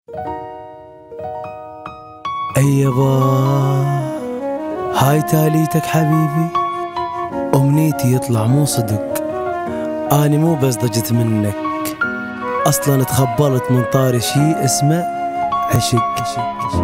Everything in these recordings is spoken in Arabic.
أيبا هاي تاليتك حبيبي، أمنيتي يطلع مو صدق، أني مو بس ضجت منك، أصلا تخبلت من طاري شي اسمه عشق.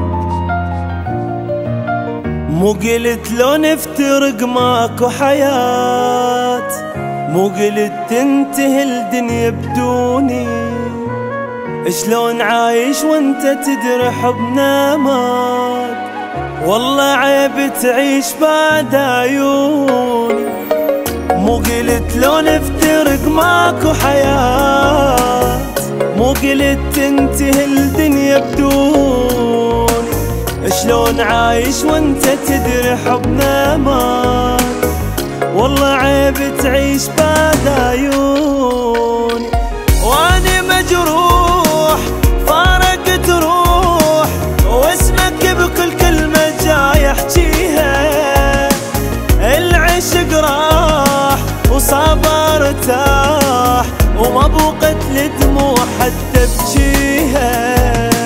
مو قلت لو نفترق ماكو حياة، مو قلت تنتهي الدنيا بدوني، شلون عايش وانت تدري حبنا مات، والله عيب تعيش بعد عيوني. مو قلت لو نفترق ماكو حياة، مو قلت تنتهي الدنيا بدوني، شلون عايش وانت تدري حبنا مات، والله عيب تعيش بعد عيوني. واني مجروح فارقت روح، واسمك بكل كلمة جاي احجيها، العشق راح وصابر ارتاح، وما بوقت لدموع حتى ابجيها.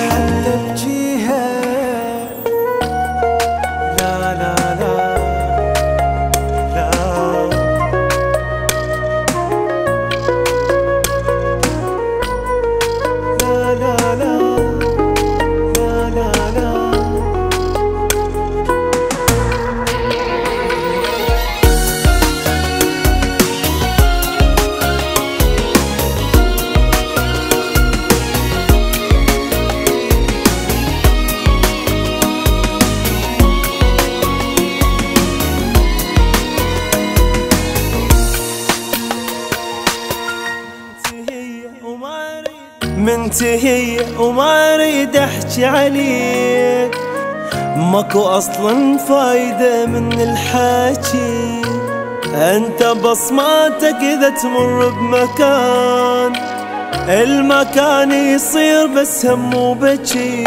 لا لا لا منتهية وما اريد احكي عليك، ماكو اصلا فايدة من الحكي، انت بصماتك اذا تمر بمكان، المكان يصير بس هم وبكي.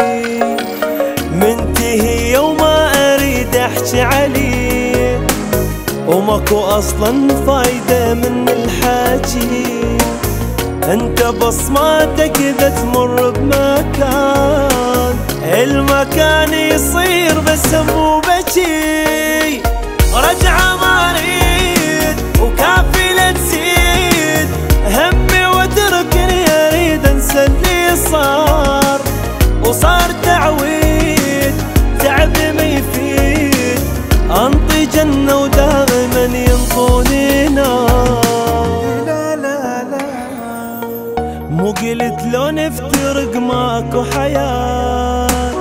منتهية وما اريد احكي عليك، وماكو اصلا فايدة من الحكي، انت بصماتك اذا تمر بمكان، المكان يصير بس هم وبكي. رجعة ما اريد وكافي لا تزيد همي واتركني، اريد انسى اللي صار، وصار تعويد تعبي ما يفيد، انطي جنة ودائما ينطوني نار. مو قلت لو نفترق ماكو حياة،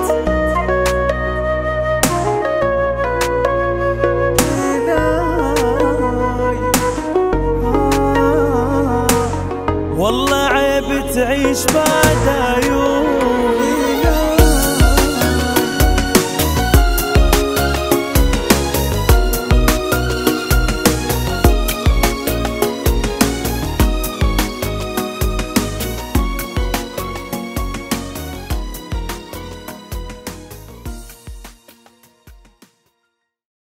والله عيب تعيش بعد عيون.